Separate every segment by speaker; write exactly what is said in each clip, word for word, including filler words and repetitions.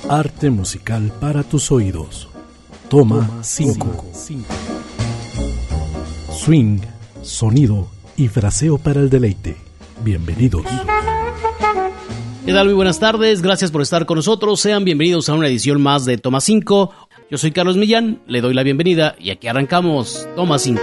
Speaker 1: Arte musical para tus oídos. Toma cinco. Swing, sonido y fraseo para el deleite. Bienvenidos.
Speaker 2: ¿Qué tal? Muy buenas tardes, gracias por estar con nosotros. Sean bienvenidos a una edición más de Toma cinco. Yo soy Carlos Millán, le doy la bienvenida y aquí arrancamos Toma cinco.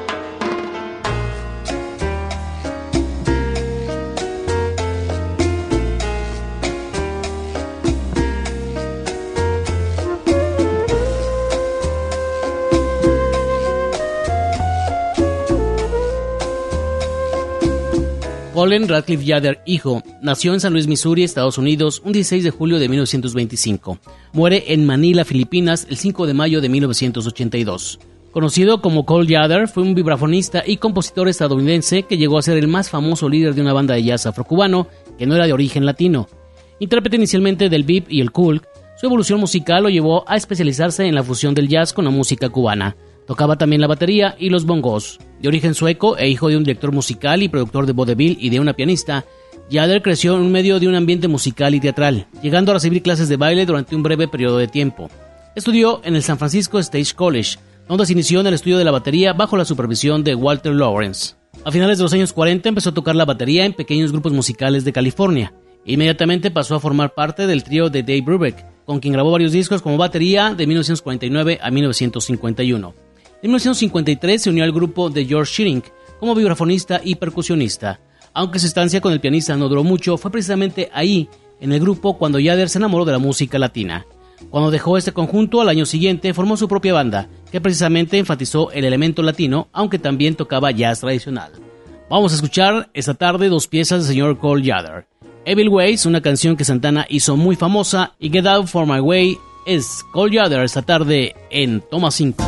Speaker 2: Colin Radcliffe Yader, hijo, nació en San Luis, Missouri, Estados Unidos, un dieciséis de julio de mil novecientos veinticinco. Muere en Manila, Filipinas, el cinco de mayo de mil novecientos ochenta y dos. Conocido como Cole Yader, fue un vibrafonista y compositor estadounidense que llegó a ser el más famoso líder de una banda de jazz afrocubano que no era de origen latino. Intérprete inicialmente del bebop y el cool, su evolución musical lo llevó a especializarse en la fusión del jazz con la música cubana. Tocaba también la batería y los bongos. De origen sueco e hijo de un director musical y productor de vodevil y de una pianista, Yader creció en medio de un ambiente musical y teatral, llegando a recibir clases de baile durante un breve periodo de tiempo. Estudió en el San Francisco Stage College, donde se inició en el estudio de la batería bajo la supervisión de Walter Lawrence. A finales de los años cuarenta empezó a tocar la batería en pequeños grupos musicales de California. Inmediatamente pasó a formar parte del trío de Dave Brubeck, con quien grabó varios discos como batería de mil novecientos cuarenta y nueve a mil novecientos cincuenta y uno. En mil novecientos cincuenta y tres se unió al grupo de George Shearing como vibrafonista y percusionista. Aunque su estancia con el pianista no duró mucho, fue precisamente ahí, en el grupo, cuando Yader se enamoró de la música latina. Cuando dejó este conjunto, al año siguiente formó su propia banda, que precisamente enfatizó el elemento latino, aunque también tocaba jazz tradicional. Vamos a escuchar esta tarde dos piezas del señor Cole Yader. Evil Ways, una canción que Santana hizo muy famosa, y Get Out For My Way es Cole Yader esta tarde en Toma cinco.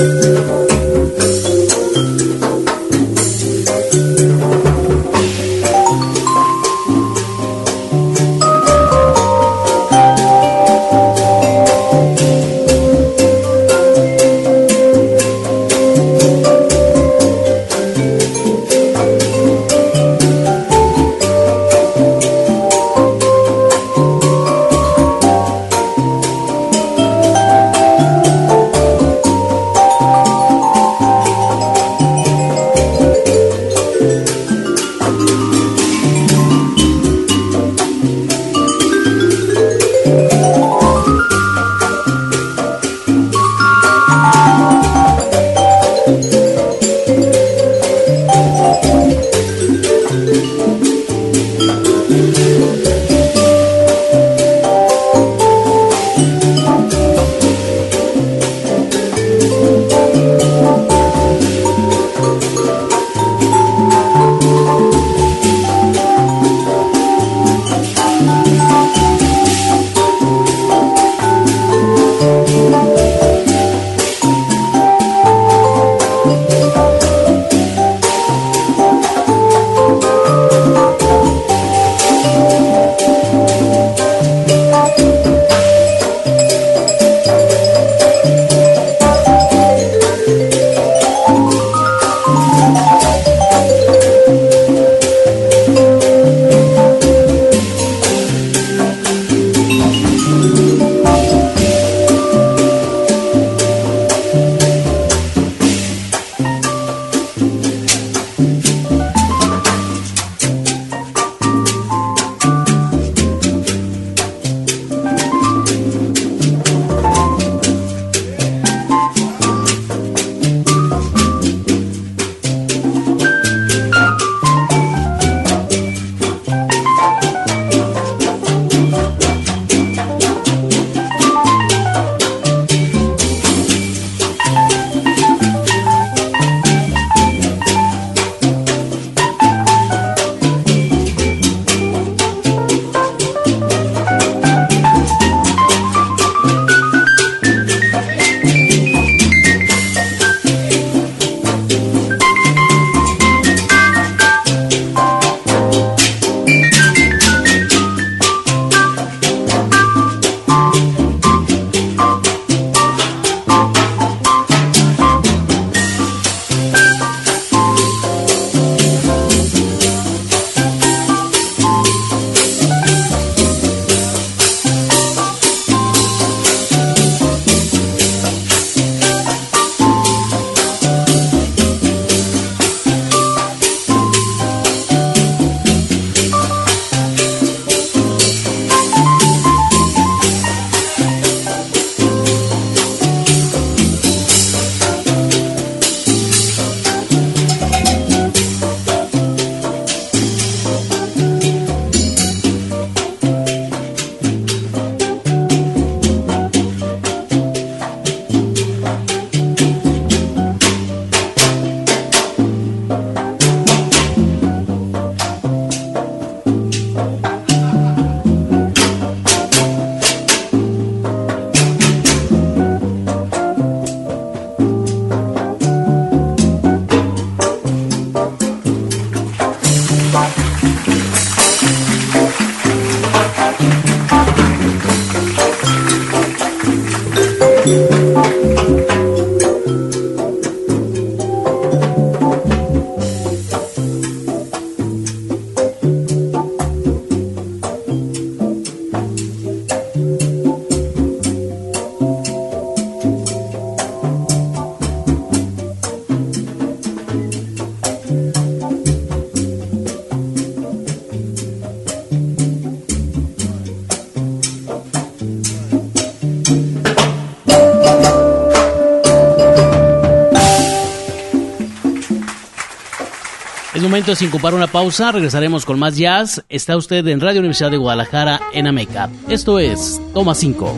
Speaker 2: Momento de sincopar una pausa, regresaremos con más jazz. Está usted en Radio Universidad de Guadalajara en Ameca. Esto es Toma cinco.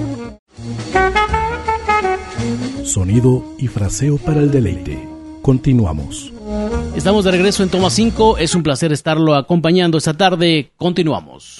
Speaker 1: Sonido y fraseo para el deleite. Continuamos.
Speaker 2: Estamos de regreso en Toma cinco. Es un placer estarlo acompañando esta tarde. Continuamos.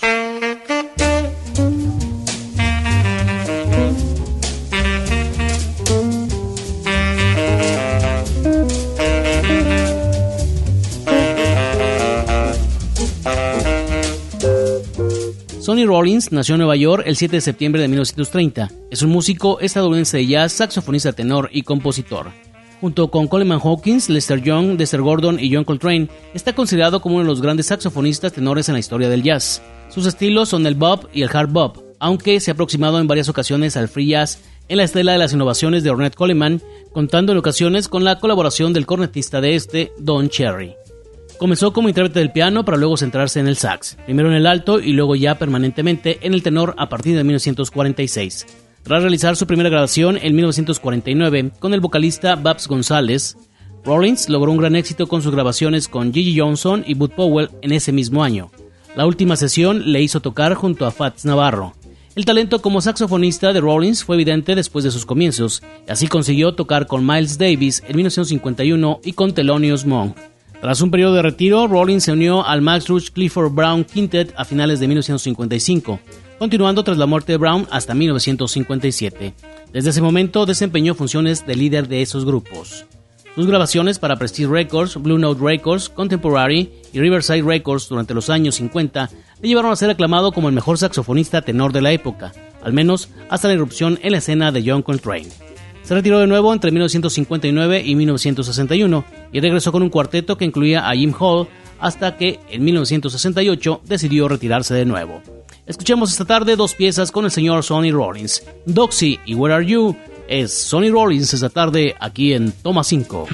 Speaker 2: Sonny Rollins nació en Nueva York el siete de septiembre de mil novecientos treinta. Es un músico estadounidense de jazz, saxofonista tenor y compositor. Junto con Coleman Hawkins, Lester Young, Dexter Gordon y John Coltrane, está considerado como uno de los grandes saxofonistas tenores en la historia del jazz. Sus estilos son el bop y el hard bop, aunque se ha aproximado en varias ocasiones al free jazz en la estela de las innovaciones de Ornette Coleman, contando en ocasiones con la colaboración del cornetista de este, Don Cherry. Comenzó como intérprete del piano para luego centrarse en el sax, primero en el alto y luego ya permanentemente en el tenor a partir de mil novecientos cuarenta y seis. Tras realizar su primera grabación en mil novecientos cuarenta y nueve con el vocalista Babs González, Rollins logró un gran éxito con sus grabaciones con Gigi Johnson y Bud Powell en ese mismo año. La última sesión le hizo tocar junto a Fats Navarro. El talento como saxofonista de Rollins fue evidente después de sus comienzos, y así consiguió tocar con Miles Davis en mil novecientos cincuenta y uno y con Thelonious Monk. Tras un periodo de retiro, Rollins se unió al Max Rush Clifford Brown Quintet a finales de mil novecientos cincuenta y cinco, continuando tras la muerte de Brown hasta mil novecientos cincuenta y siete. Desde ese momento desempeñó funciones de líder de esos grupos. Sus grabaciones para Prestige Records, Blue Note Records, Contemporary y Riverside Records durante los años cincuenta le llevaron a ser aclamado como el mejor saxofonista tenor de la época, al menos hasta la irrupción en la escena de John Coltrane. Se retiró de nuevo entre mil novecientos cincuenta y nueve y mil novecientos sesenta y uno y regresó con un cuarteto que incluía a Jim Hall hasta que en mil novecientos sesenta y ocho decidió retirarse de nuevo. Escuchemos esta tarde dos piezas con el señor Sonny Rollins, Doxy y Where Are You. Es Sonny Rollins esta tarde aquí en Toma cinco.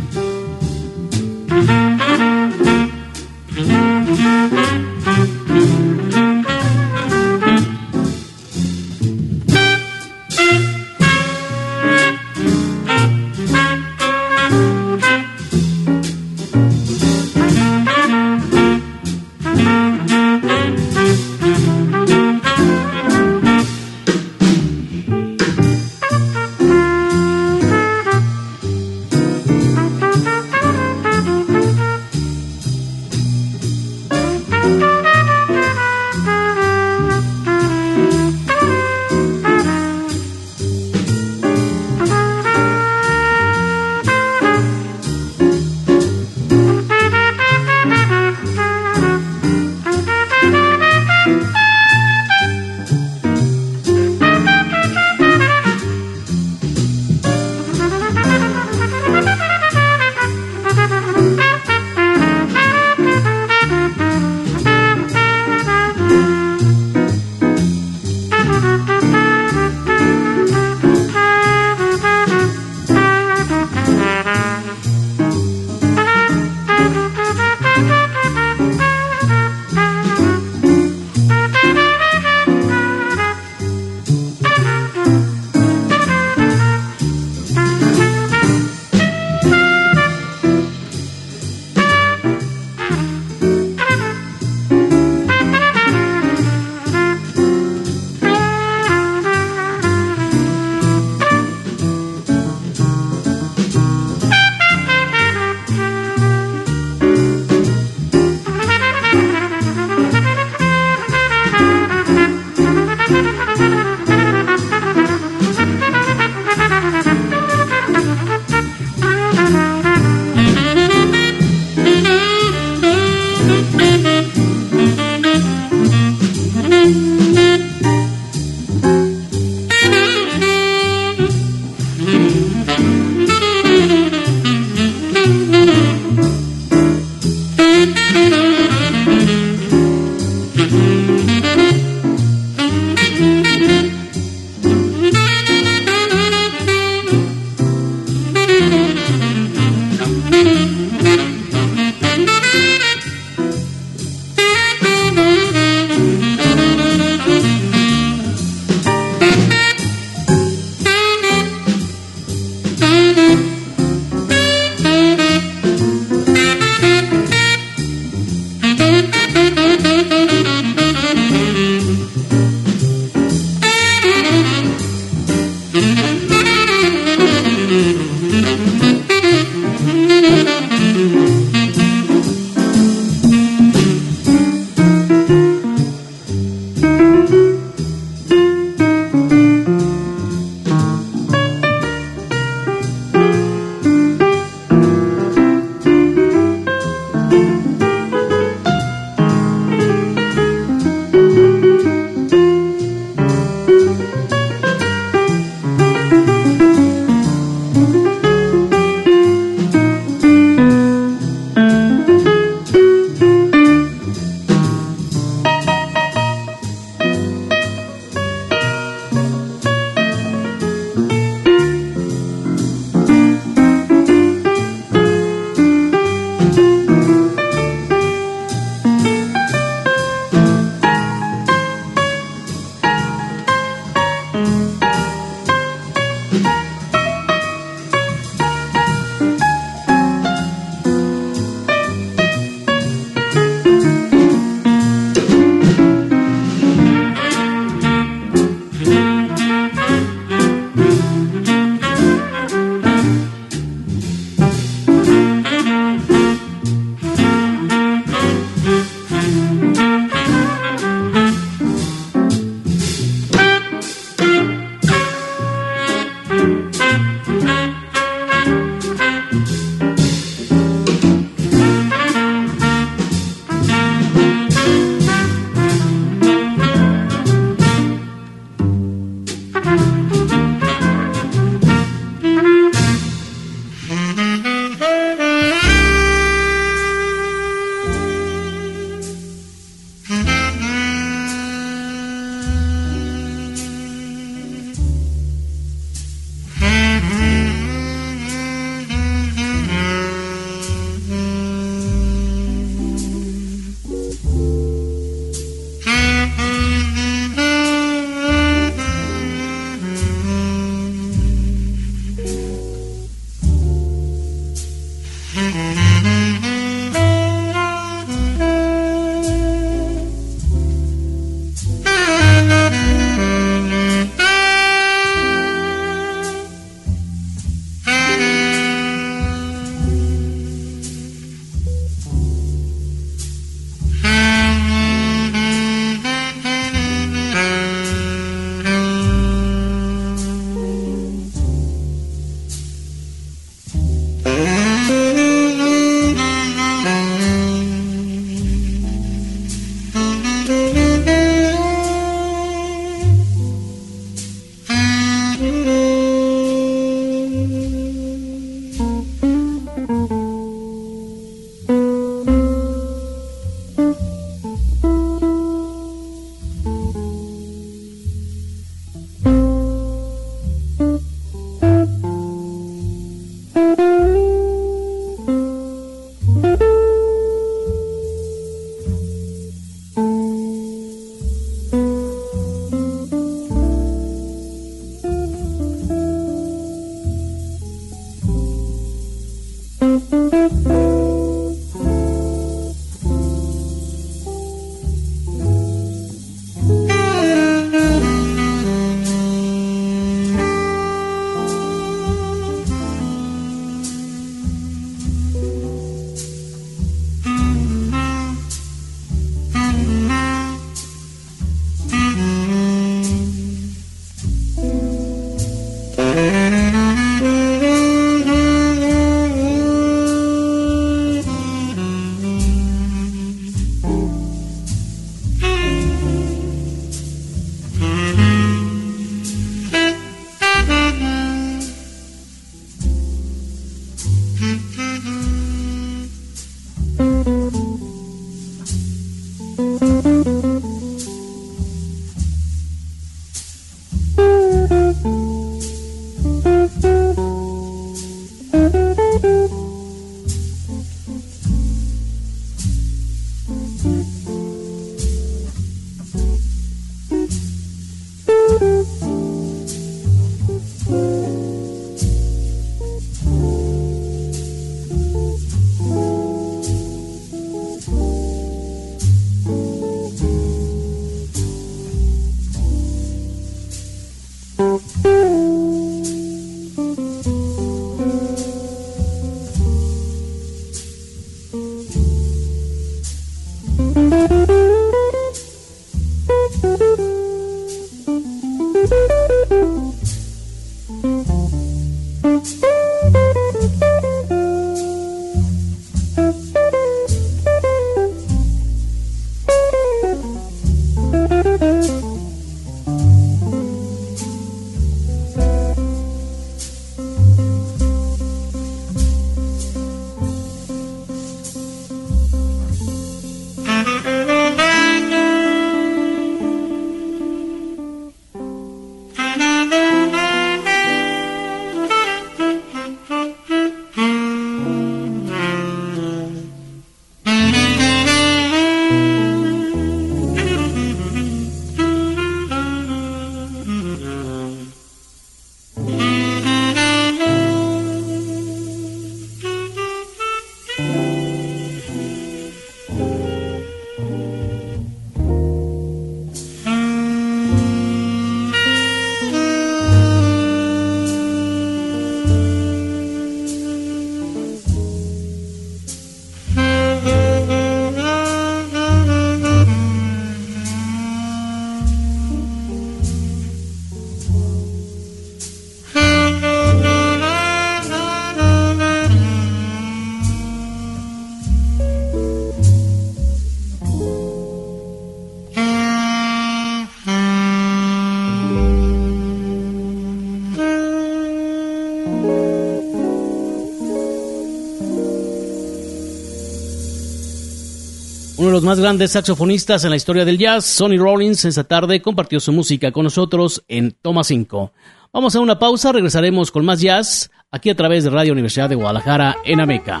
Speaker 2: Uno de los más grandes saxofonistas en la historia del jazz, Sonny Rollins, esta tarde compartió su música con nosotros en Toma cinco. Vamos a una pausa, regresaremos con más jazz, aquí a través de Radio Universidad de Guadalajara en Ameca.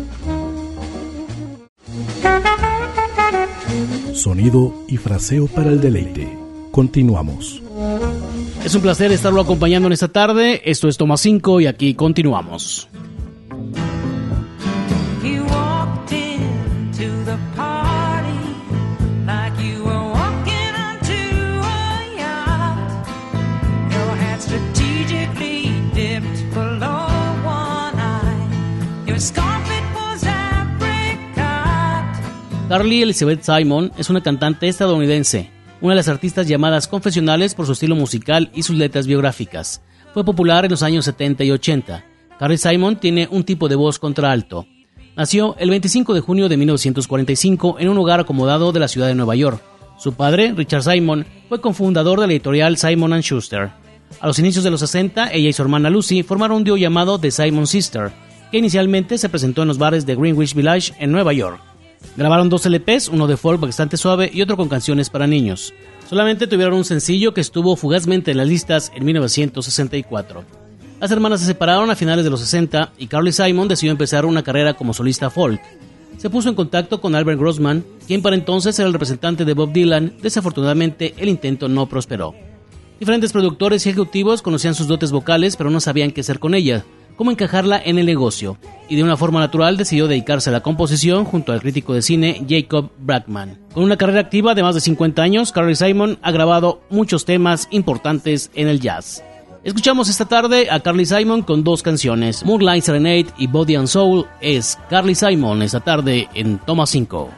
Speaker 1: Sonido y fraseo para el deleite. Continuamos.
Speaker 2: Es un placer estarlo acompañando en esta tarde. Esto es Toma cinco y aquí continuamos. Carly Elizabeth Simon es una cantante estadounidense, una de las artistas llamadas confesionales por su estilo musical y sus letras biográficas. Fue popular en los años setenta y ochenta. Carly Simon tiene un tipo de voz contralto. Nació el veinticinco de junio de mil novecientos cuarenta y cinco en un hogar acomodado de la ciudad de Nueva York. Su padre, Richard Simon, fue cofundador de la editorial Simon and Schuster. A los inicios de los sesenta, ella y su hermana Lucy formaron un dúo llamado The Simon Sister, que inicialmente se presentó en los bares de Greenwich Village en Nueva York. Grabaron dos L Pes, uno de folk bastante suave y otro con canciones para niños. Solamente tuvieron un sencillo que estuvo fugazmente en las listas en mil novecientos sesenta y cuatro. Las hermanas se separaron a finales de los sesenta y Carly Simon decidió empezar una carrera como solista folk. Se puso en contacto con Albert Grossman, quien para entonces era el representante de Bob Dylan. Desafortunadamente, el intento no prosperó. Diferentes productores y ejecutivos conocían sus dotes vocales, pero no sabían qué hacer con ella, cómo encajarla en el negocio, y de una forma natural decidió dedicarse a la composición junto al crítico de cine Jacob Brackman. Con una carrera activa de más de cincuenta años, Carly Simon ha grabado muchos temas importantes en el jazz. Escuchamos esta tarde a Carly Simon con dos canciones, Moonlight Serenade y Body and Soul. Es Carly Simon esta tarde en Toma cinco.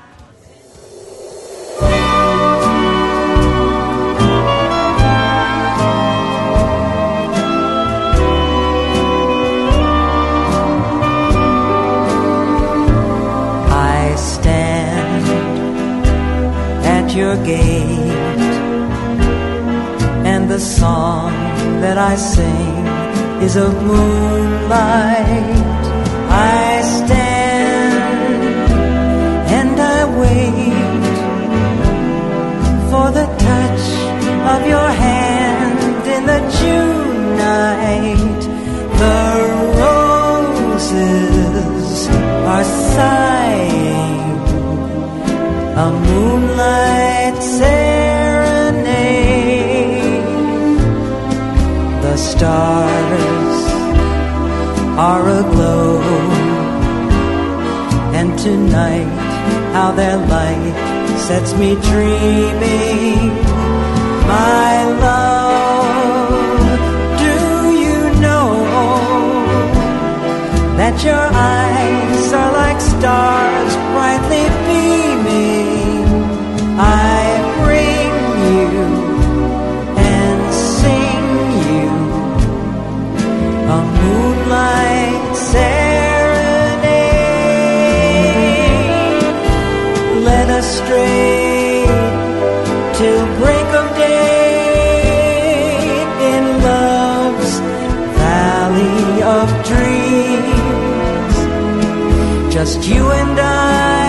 Speaker 3: Your gate, and the song that I sing is of moonlight. I stand and I wait for the touch of your hand in the June night. The roses are sighing a moonlight serenade. are aglow. And tonight, how their light sets me dreaming. My love, do you know that your eyes are like stars brightly beaming? I bring you and sing you a moonlight serenade. Let us stray till break of day in love's valley of dreams. Just you and I,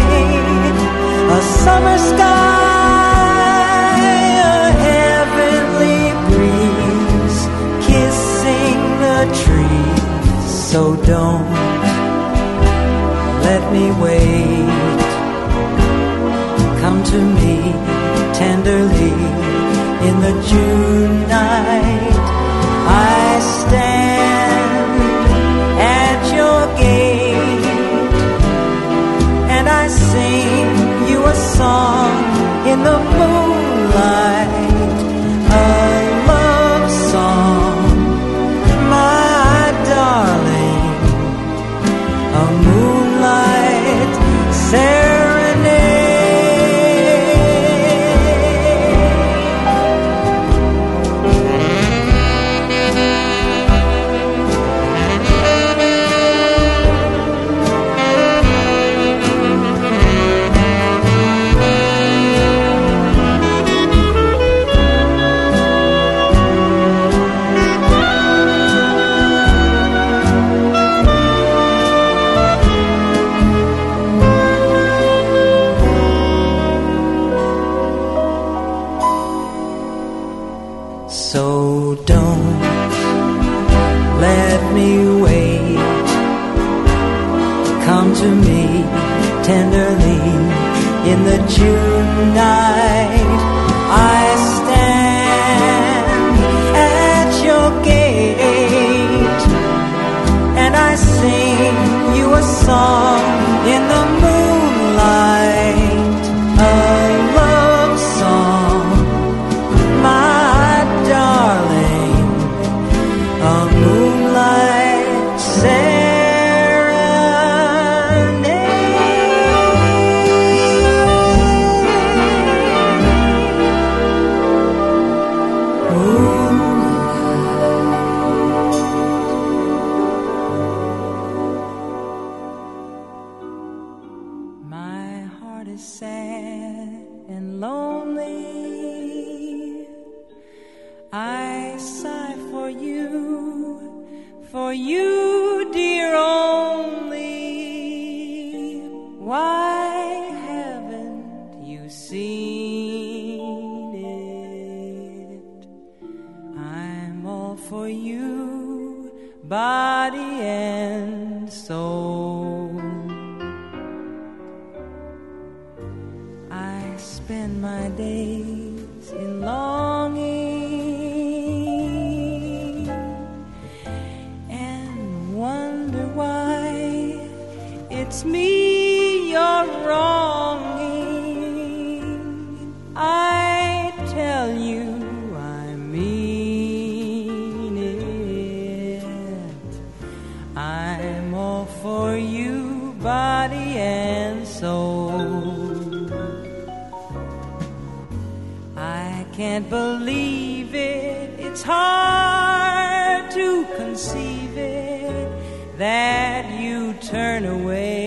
Speaker 3: a summer sky, a heavenly breeze, kissing the trees. So don't let me wait. Come to me tenderly in the June night. I stand at your gate and I sing you a song in the moonlight, a love song, my darling, a moonlight serenade. So don't let me wait. Come to me tenderly in the June night. I stand at your gate and I sing you a song in the moonlight, a love song, my darling, a moonlight serenade. My heart is sad and lonely. I sigh for you, for you, dear, only. Why haven't you seen it? I'm all for you, body and soul. I spend my days in longing and wonder why it's me you're wronging. I tell you I mean it. I'm all for you, body and soul. I can't believe it, it's hard to conceive it, that you turn away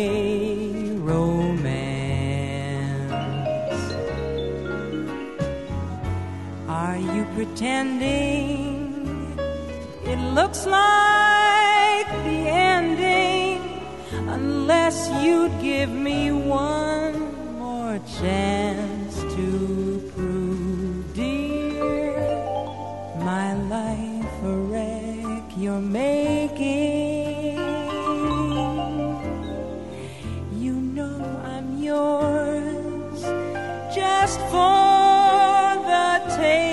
Speaker 3: romance. Are you pretending it looks like the ending, unless you'd give me one more chance to prove, dear, my life a wreck you're making? You know I'm yours just for the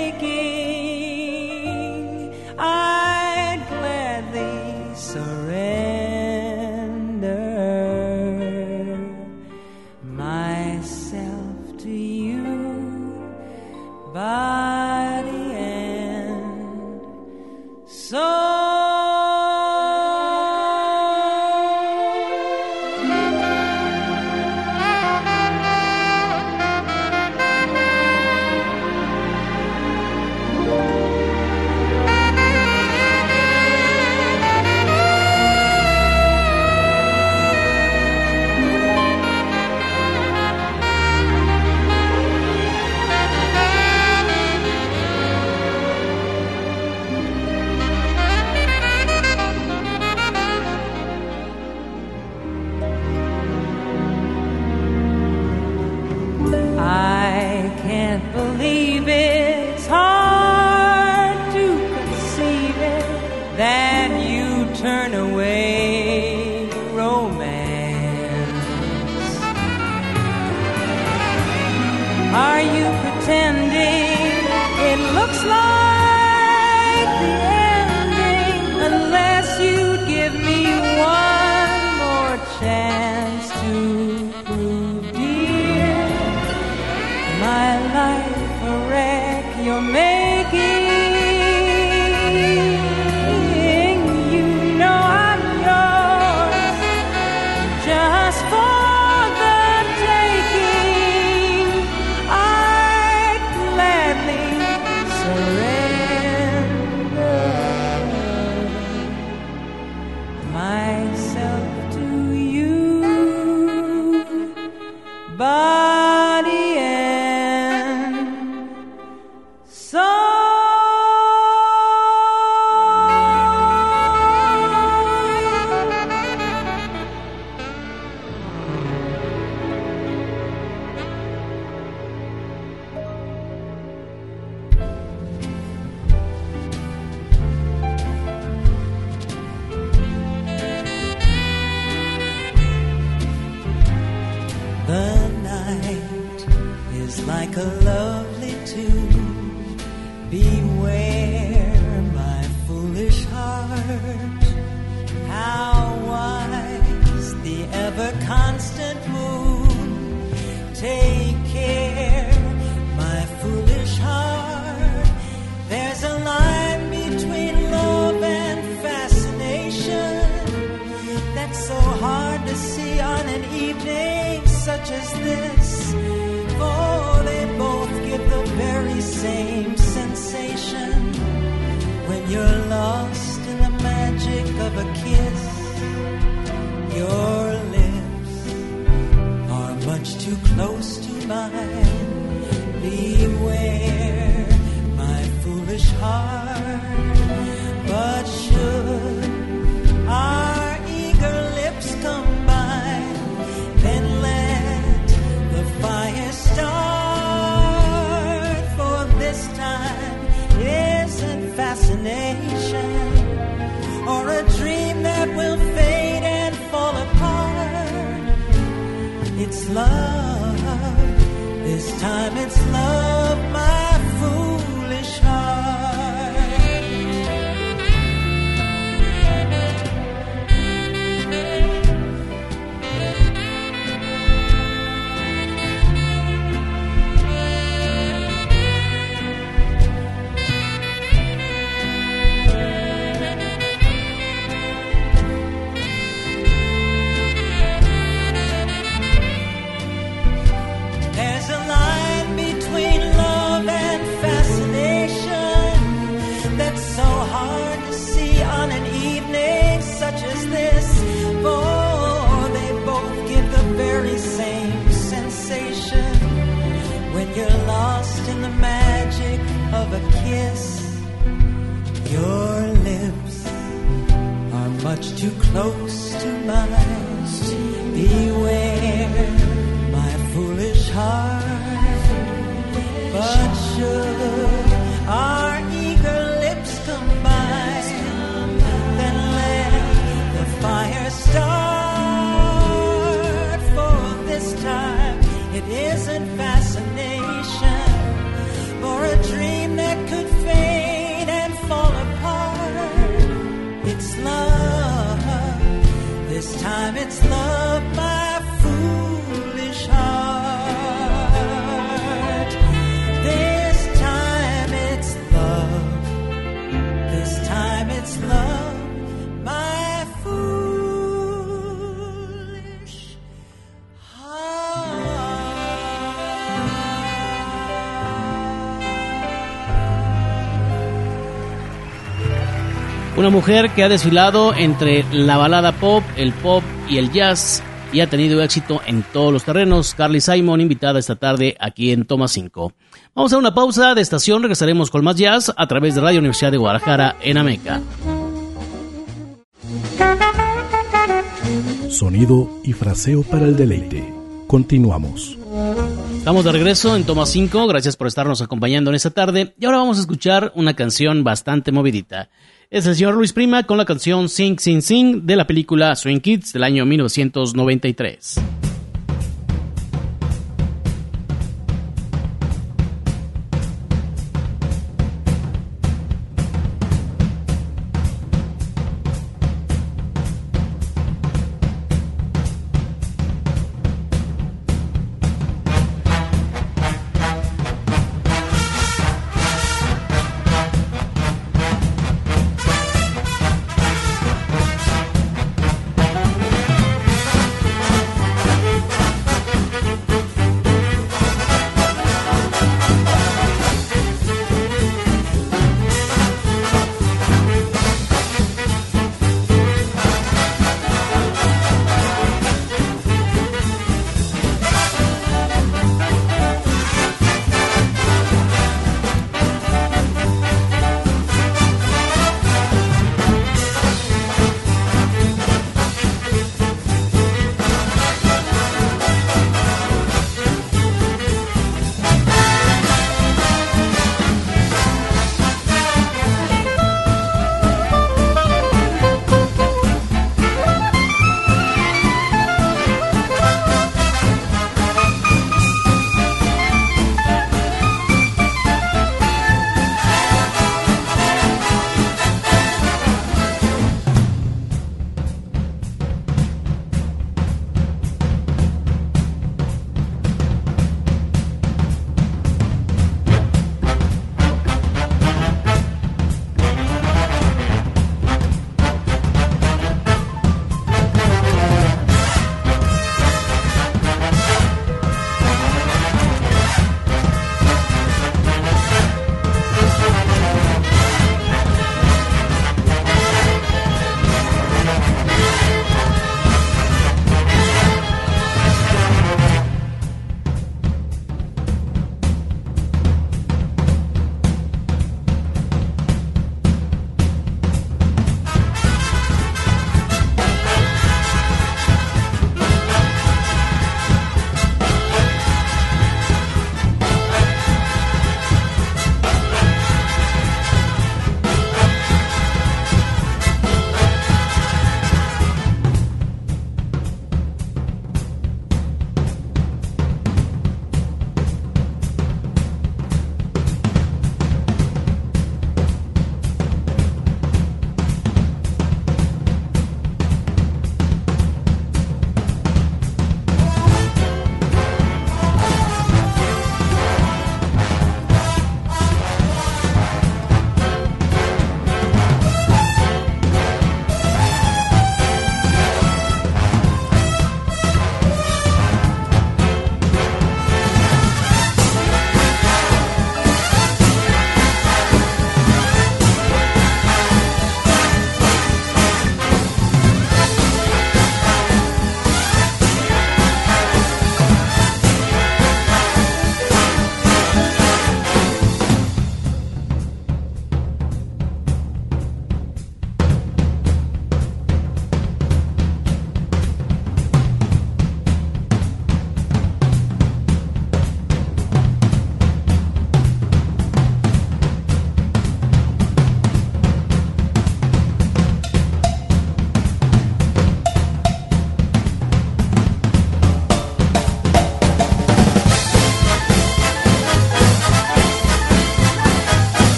Speaker 3: taking. I'd gladly surrender.
Speaker 2: Una mujer que ha desfilado entre la balada pop, el pop y el jazz y ha tenido éxito en todos los terrenos. Carly Simon, invitada esta tarde aquí en Toma cinco. Vamos a una pausa de estación, regresaremos con más jazz a través de Radio Universidad de Guadalajara en Ameca.
Speaker 1: Sonido y fraseo para el deleite. Continuamos.
Speaker 2: Estamos de regreso en Toma cinco, gracias por estarnos acompañando en esta tarde y ahora vamos a escuchar una canción bastante movidita. Es el señor Luis Prima con la canción Sing, Sing, Sing de la película Swing Kids del año mil novecientos noventa y tres.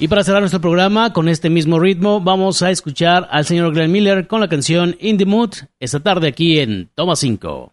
Speaker 2: Y para cerrar nuestro programa con este mismo ritmo, vamos a escuchar al señor Glenn Miller con la canción In the Mood, esta tarde aquí en Toma cinco.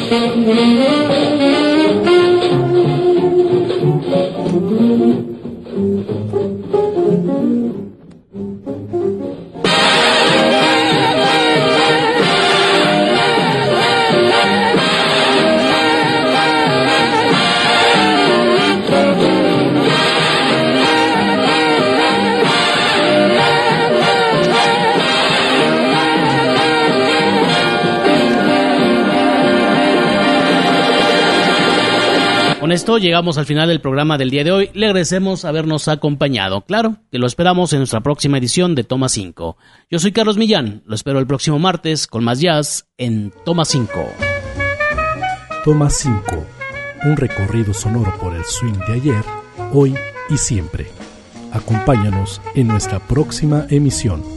Speaker 2: Con esto llegamos al final del programa del día de hoy. Le agradecemos habernos acompañado. Claro, que lo esperamos en nuestra próxima edición de Toma cinco. Yo soy Carlos Millán. Lo espero el próximo martes con más jazz en Toma cinco.
Speaker 1: Toma cinco. Un recorrido sonoro por el swing de ayer, hoy y siempre. Acompáñanos en nuestra próxima emisión.